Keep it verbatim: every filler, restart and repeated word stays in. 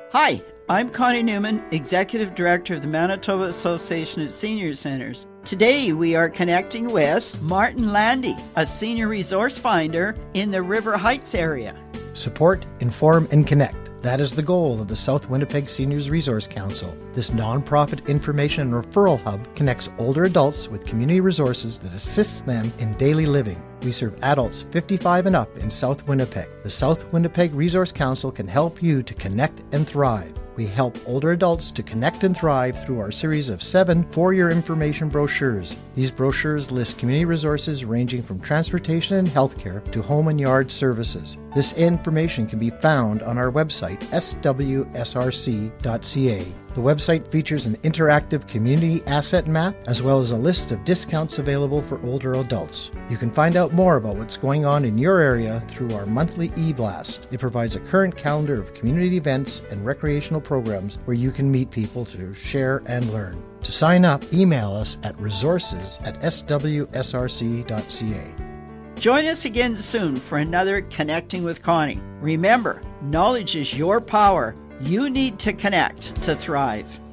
Hi, I'm Connie Newman, Executive Director of the Manitoba Association of Senior Centres. Today we are connecting with Martin Landy, a senior resource finder in the River Heights area. Support, inform, and connect. That is the goal of the South Winnipeg Seniors Resource Council. This nonprofit information and referral hub connects older adults with community resources that assists them in daily living. We serve adults fifty-five and up in South Winnipeg. The South Winnipeg Resource Council can help you to connect and thrive. We help older adults to connect and thrive through our series of seven four-year information brochures. These brochures list community resources ranging from transportation and healthcare to home and yard services. This information can be found on our website, s w s r c dot c a. The website features an interactive community asset map as well as a list of discounts available for older adults. You can find out more about what's going on in your area through our monthly e-blast. It provides a current calendar of community events and recreational programs where you can meet people to share and learn. To sign up, email us at resources at s w s r c dot c a. Join us again soon for another Connecting with Connie. Remember, knowledge is your power. You need to connect to thrive.